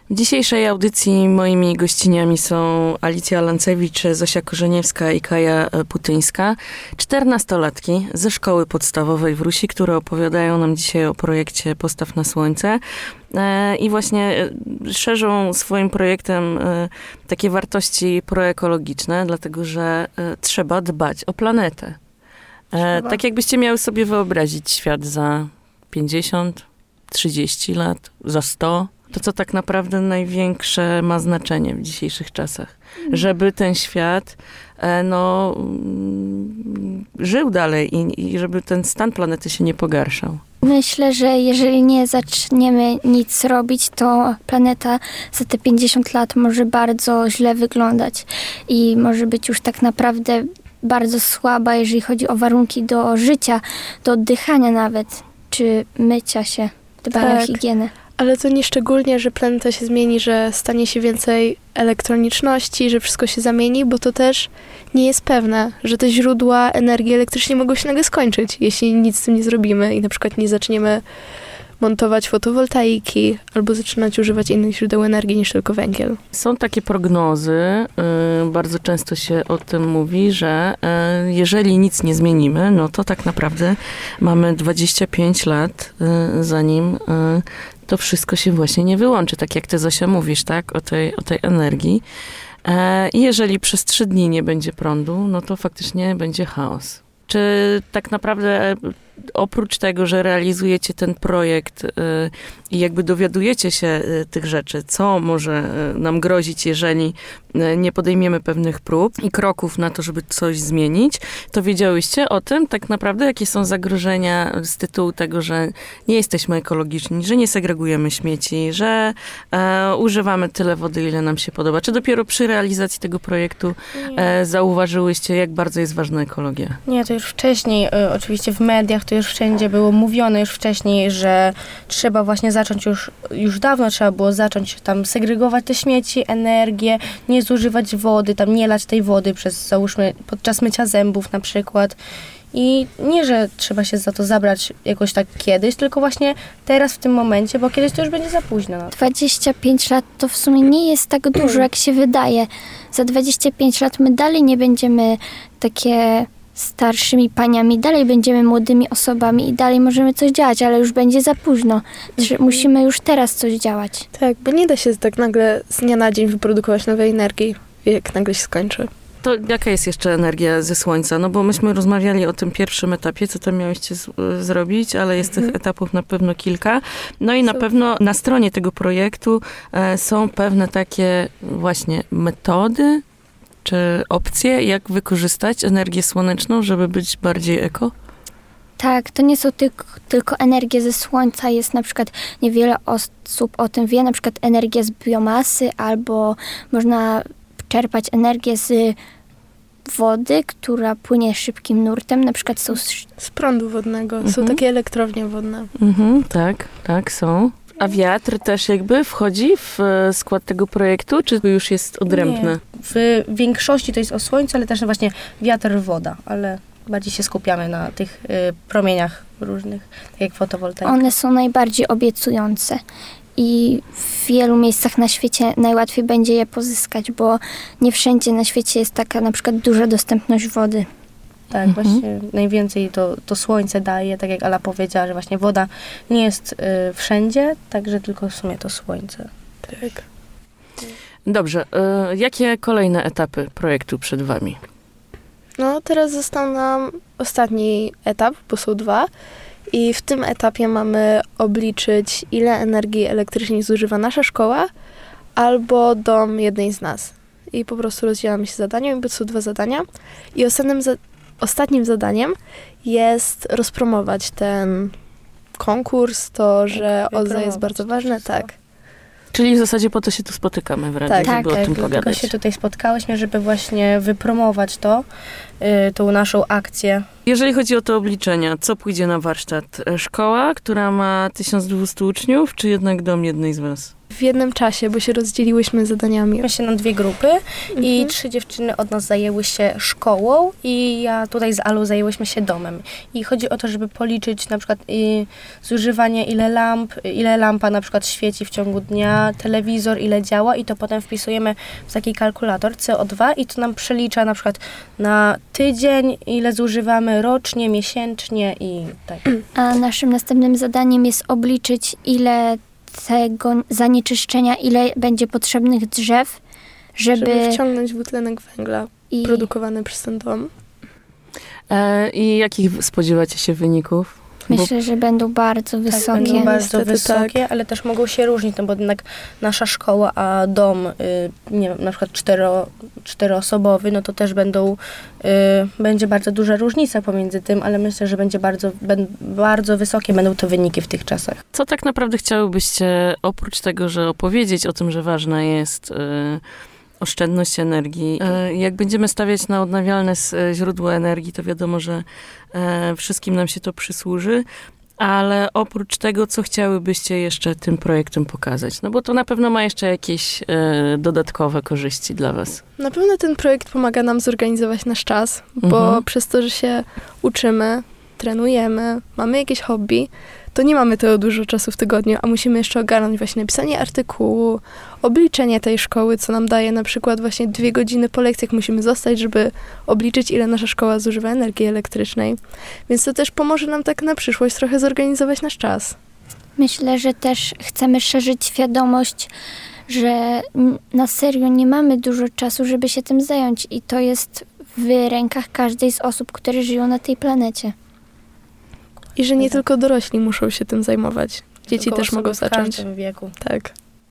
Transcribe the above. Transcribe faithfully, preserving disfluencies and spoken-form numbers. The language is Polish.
W dzisiejszej audycji moimi gościniami są Alicja Lancewicz, Zosia Korzeniewska i Kaja Putyńska. Czternastolatki ze szkoły podstawowej w Rusi, które opowiadają nam dzisiaj o projekcie Postaw na Słońce. I właśnie szerzą swoim projektem takie wartości proekologiczne, dlatego że trzeba dbać o planetę. Trzeba. Tak jakbyście miały sobie wyobrazić świat za pięćdziesiąt, trzydzieści lat, za sto. To, co tak naprawdę największe ma znaczenie w dzisiejszych czasach. Żeby ten świat no, żył dalej i, i żeby ten stan planety się nie pogarszał. Myślę, że jeżeli nie zaczniemy nic robić, to planeta za te pięćdziesiąt lat może bardzo źle wyglądać i może być już tak naprawdę bardzo słaba, jeżeli chodzi o warunki do życia, do oddychania nawet, czy mycia się, dbania o tak. higienę. Ale to nie szczególnie, że planeta się zmieni, że stanie się więcej elektroniczności, że wszystko się zamieni, bo to też nie jest pewne, że te źródła energii elektrycznej mogą się nagle skończyć, jeśli nic z tym nie zrobimy i na przykład nie zaczniemy montować fotowoltaiki albo zaczynać używać innych źródeł energii niż tylko węgiel. Są takie prognozy, yy, bardzo często się o tym mówi, że yy, jeżeli nic nie zmienimy, no to tak naprawdę mamy dwadzieścia pięć lat, yy, zanim yy, to wszystko się właśnie nie wyłączy. Tak jak ty, Zosia, mówisz, tak? O tej, o tej energii. I jeżeli przez trzy dni nie będzie prądu, no to faktycznie będzie chaos. Czy tak naprawdę oprócz tego, że realizujecie ten projekt y, i jakby dowiadujecie się y, tych rzeczy, co może y, nam grozić, jeżeli y, nie podejmiemy pewnych prób i kroków na to, żeby coś zmienić, to wiedziałyście o tym tak naprawdę, jakie są zagrożenia z tytułu tego, że nie jesteśmy ekologiczni, że nie segregujemy śmieci, że e, używamy tyle wody, ile nam się podoba. Czy dopiero przy realizacji tego projektu e, zauważyłyście, jak bardzo jest ważna ekologia? Nie, to już wcześniej, y, oczywiście w mediach, to już wszędzie było mówione już wcześniej, że trzeba właśnie zacząć już, już dawno trzeba było zacząć tam segregować te śmieci, energię, nie zużywać wody, tam nie lać tej wody przez, załóżmy, podczas mycia zębów na przykład. I nie, że trzeba się za to zabrać jakoś tak kiedyś, tylko właśnie teraz w tym momencie, bo kiedyś to już będzie za późno. No. dwadzieścia pięć lat to w sumie nie jest tak dużo, jak się wydaje. Za dwadzieścia pięć lat my dalej nie będziemy takie starszymi paniami, dalej będziemy młodymi osobami i dalej możemy coś działać, ale już będzie za późno. Trze- musimy już teraz coś działać. Tak, bo nie da się tak nagle z dnia na dzień wyprodukować nowej energii, jak nagle się skończy. To jaka jest jeszcze energia ze Słońca? No bo myśmy rozmawiali o tym pierwszym etapie, co tam miałyście z- zrobić, ale jest mhm. tych etapów na pewno kilka. No i na są. pewno na stronie tego projektu e, są pewne takie właśnie metody, czy opcje, jak wykorzystać energię słoneczną, żeby być bardziej eko? Tak, to nie są tylko, tylko energie ze słońca. Jest na przykład, niewiele osób o tym wie, na przykład energia z biomasy, albo można czerpać energię z wody, która płynie szybkim nurtem. Na przykład są... Z prądu wodnego. Mhm. Są takie elektrownie wodne. Mhm, tak, tak, są. A wiatr też jakby wchodzi w skład tego projektu, czy już jest odrębne? Nie. W większości to jest o słońcu, ale też właśnie wiatr, woda, ale bardziej się skupiamy na tych y, promieniach różnych, tak jak fotowoltaika. One są najbardziej obiecujące i w wielu miejscach na świecie najłatwiej będzie je pozyskać, bo nie wszędzie na świecie jest taka na przykład duża dostępność wody. Tak, Mhm. właśnie najwięcej to, to słońce daje, tak jak Ala powiedziała, że właśnie woda nie jest y, wszędzie, także tylko w sumie to słońce. Tak. Dobrze, y, jakie kolejne etapy projektu przed wami? No, teraz został nam ostatni etap, bo są dwa. I w tym etapie mamy obliczyć, ile energii elektrycznej zużywa nasza szkoła albo dom jednej z nas. I po prostu rozdzielamy się zadaniem, bo to są dwa zadania. I ostatnim, za- ostatnim zadaniem jest rozpromować ten konkurs, to, że O Z E jest bardzo ważne, tak. Czyli w zasadzie po to się tu spotykamy w radiu, Tak, żeby Tak, o tym dlatego pogadać. się tutaj spotkałyśmy, żeby właśnie wypromować to, y, tą naszą akcję. Jeżeli chodzi o te obliczenia, co pójdzie na warsztat? Szkoła, która ma tysiąc dwieście uczniów, czy jednak dom jednej z was? w jednym czasie, bo się rozdzieliłyśmy zadaniami. My się na dwie grupy i trzy dziewczyny od nas zajęły się szkołą i ja tutaj z Alą zajęłyśmy się domem. I chodzi o to, żeby policzyć na przykład y, zużywanie, ile lamp, ile lampa na przykład świeci w ciągu dnia, telewizor, ile działa i to potem wpisujemy w taki kalkulator C O dwa i to nam przelicza na przykład na tydzień, ile zużywamy rocznie, miesięcznie i tak. A naszym następnym zadaniem jest obliczyć, ile tego zanieczyszczenia, ile będzie potrzebnych drzew, żeby... Żeby wciągnąć dwutlenek węgla i, produkowany przez ten dom. E, I jakich spodziewacie się wyników? myślę, że będą bardzo Tak, wysokie. będą bardzo Niestety wysokie, tak. ale też mogą się różnić, no bo jednak nasza szkoła, a dom, y, nie wiem, na przykład cztero, czteroosobowy, no to też będą, y, będzie bardzo duża różnica pomiędzy tym, ale myślę, że będzie bardzo, ben, bardzo wysokie będą to wyniki w tych czasach. Co tak naprawdę chciałybyście, oprócz tego, że opowiedzieć o tym, że ważna jest e, oszczędność energii. E, jak będziemy stawiać na odnawialne s- źródła energii, to wiadomo, że e, wszystkim nam się to przysłuży, ale oprócz tego, co chciałybyście jeszcze tym projektem pokazać? No bo to na pewno ma jeszcze jakieś e, dodatkowe korzyści dla was. Na pewno ten projekt pomaga nam zorganizować nasz czas, bo Mhm. przez to, że się uczymy, trenujemy, mamy jakieś hobby, to nie mamy tego dużo czasu w tygodniu, a musimy jeszcze ogarnąć właśnie napisanie artykułu, obliczenie tej szkoły, co nam daje na przykład właśnie dwie godziny po lekcjach musimy zostać, żeby obliczyć, ile nasza szkoła zużywa energii elektrycznej. Więc to też pomoże nam tak na przyszłość trochę zorganizować nasz czas. Myślę, że też chcemy szerzyć świadomość, że n- na serio nie mamy dużo czasu, żeby się tym zająć i to jest w rękach każdej z osób, które żyją na tej planecie. I że nie tylko dorośli muszą się tym zajmować. Dzieci Tylko też osoby mogą w zacząć. każdym wieku. Tak.